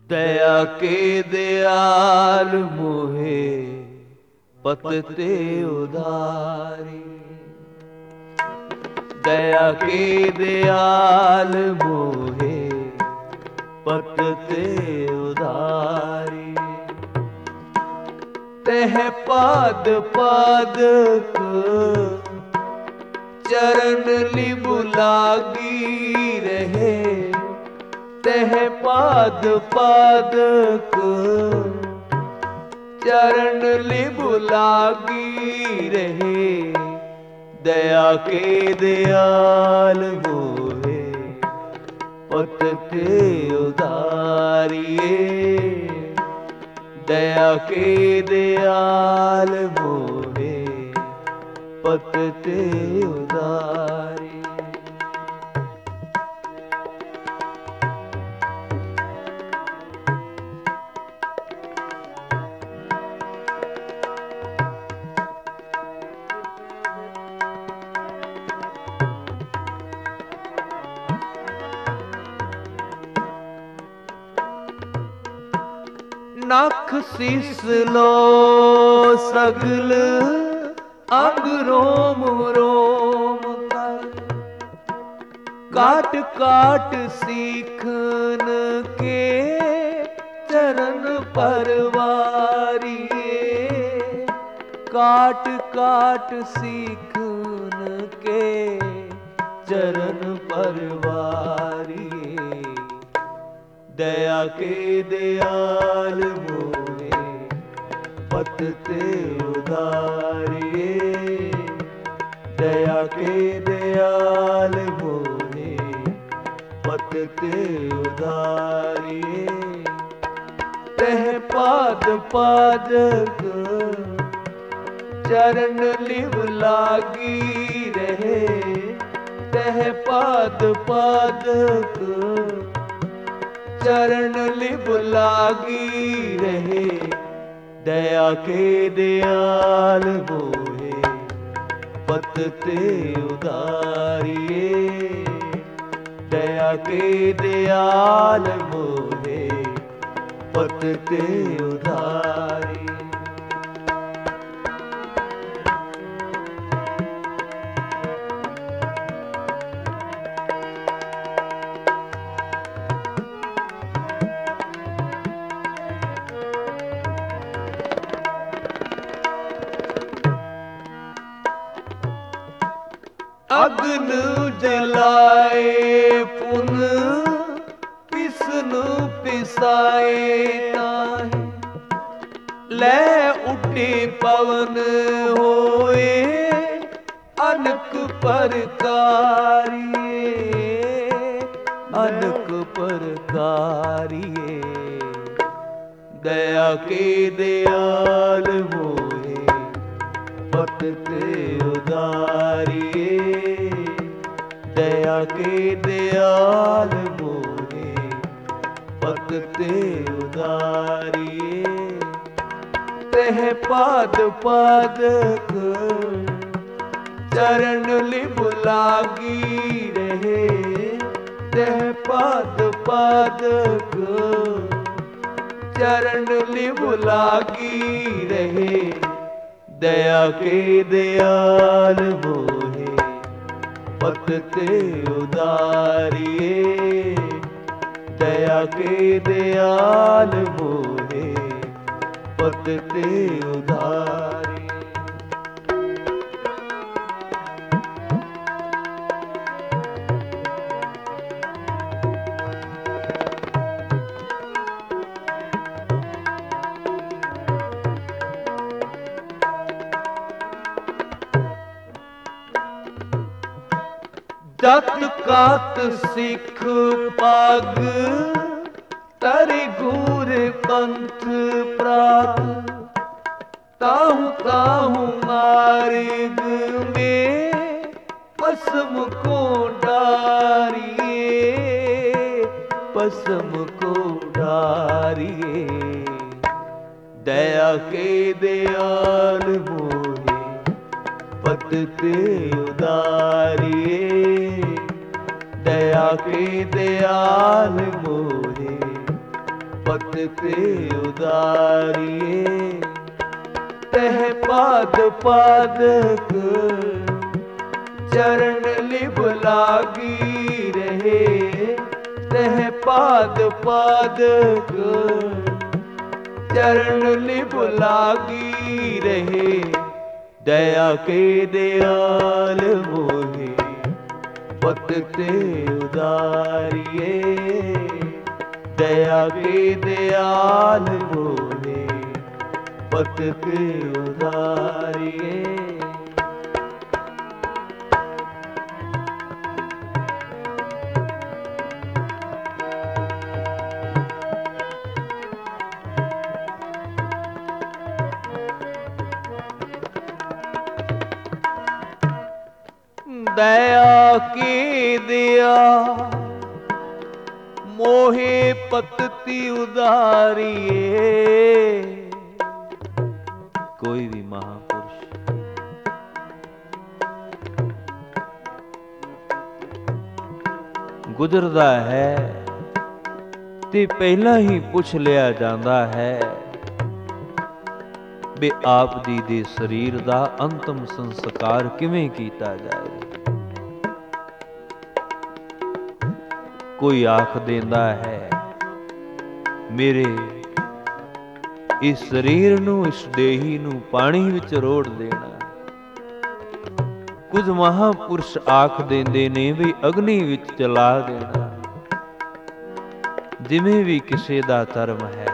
दया के दयाल मोहे पतते उधारी। दया के दयाल मोहे पतते उधारी। तह पाद पादक चरण लिबु लागी रहे। तह पाद पादक चरण लिबु लागी रहे। दया के दयाल मोहे पतते उधारिये। दया के दयाल मोहे पतते उधारी। नख शीस लो सगल अंग रोम रोम कर। काट काट सीखन के चरण परवारिये। काट काट सीखन के चरण परवारिये। दया के दयाल मोहे पतते उधारिये। दया के दयाल मोहे पतते उधारिये। तह पाद पादक चरण लिव लागी रहे। तह पाद पादक चरण लिब लागी रहे। दया के दयाल मोहे पतते उधारिये। दया के दयाल मोहे पतते उधारी। अग्न जलाए पुन पिसनु पिसाए ताहि। लै उठे पवन होए अनक परकारिये। अनक परकारिये। दया के दयाल मोहे पतते उधारिये। दया के दयाल मोहे पतते उधारिये। तह पाद पादक चरण लिब लागी रहे। तह पाद पादक चरण लिब लागी रहे। दया के दयाल मोहे पतते उधारिये। दया के दयाल मोहे पतते उधारी। जत कात सिख पाग तरि घूर पंथ प्रात। ताहु ताहु मार्ग में पसम को डारिये। पसम को डारिये। दया के दयाल मोहे पतते उधारिये। दया के दयाल मोहे पत ते उदारिए। तह पाद पादक चरण लिभ लागी रहे। तह पाद पादक चरण लिभ लागी रहे। दया के दयाल मोहे पत ते उदारिए। दया के दयाल मोहे पत ते उदारिए। दया की दया मोहे पतती उदारिए। कोई भी महापुरुष गुजरदा है ते पहला ही पुछ लिया जाता है भी आप जी दे शरीर दा अंतिम संस्कार किवें कीता जाए। कोई आख देंदा है मेरे इस शरीर नूं इस देही नूं पानी विच रोड़ देना। कुछ महापुरुष आख देंदे ने भी अग्नि विच जला देना। जिवें भी किसे दा धर्म है।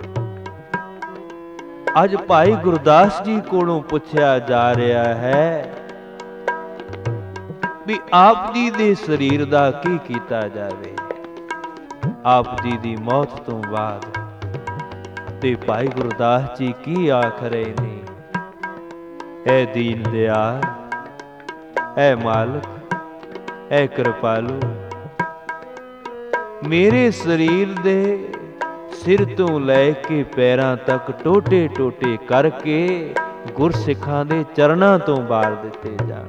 अज भाई गुरदास जी कोलों पुछया जा रहा है भी आप जी दे शरीर दा की कीता जावे। आप जी दी मौत तो बाद ते भाई गुरदास जी की आख रहे ने, ऐ दीन दयाल, ऐ मालक, ऐ कृपालु, मेरे शरीर दे सिर तो लैके पैरां तक टोटे टोटे करके गुरसिखां दे चरणां तो बाल दिते जाण।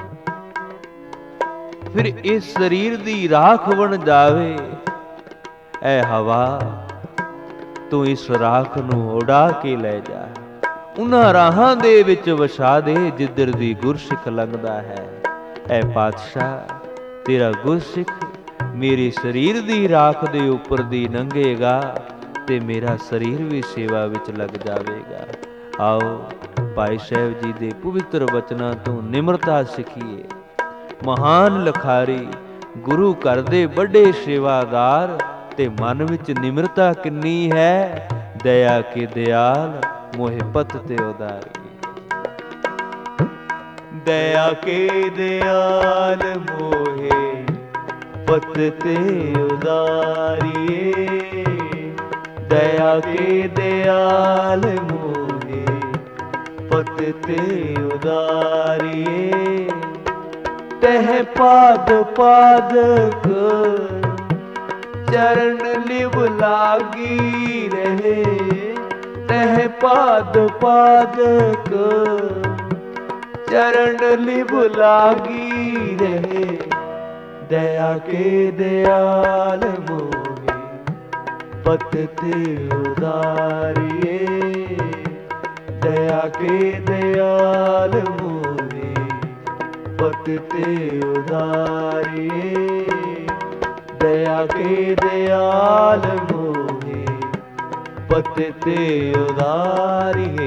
फिर इस शरीर दी राख बन जावे। ऐ हवा तू इस राख नूं उड़ा के लै जा, उन्हां राहां दे विच वसा दे जिधर दी गुरसिख लंघदा है। ऐ पातशाह तेरा गुरसिख मेरे शरीर दी राख दे उपर दी लंघेगा ते मेरा शरीर भी सेवा विच लग जावेगा। आओ भाई साहब जी दे पवित्र वचनां तो निमरता सिखिए। महान लखारी गुरु घर दे बड़े सेवादार ते मन विच निमरता किन्नी है। दया के दयाल मोहे पत ते उदारी। दया के दयाल मोहे पत ते उदारिए। दया के दयाल मोहे पत ते उदारिए। तह पाद पादक चरण लिव लागी रहे। तह पाद पादक चरण लिव लागी रहे। दया के दयाल मोहे पत ते उदारिए। दया के दयाल मोहे पत ते उदारिए। दया के दयाल मोहे पत ते उदारिए।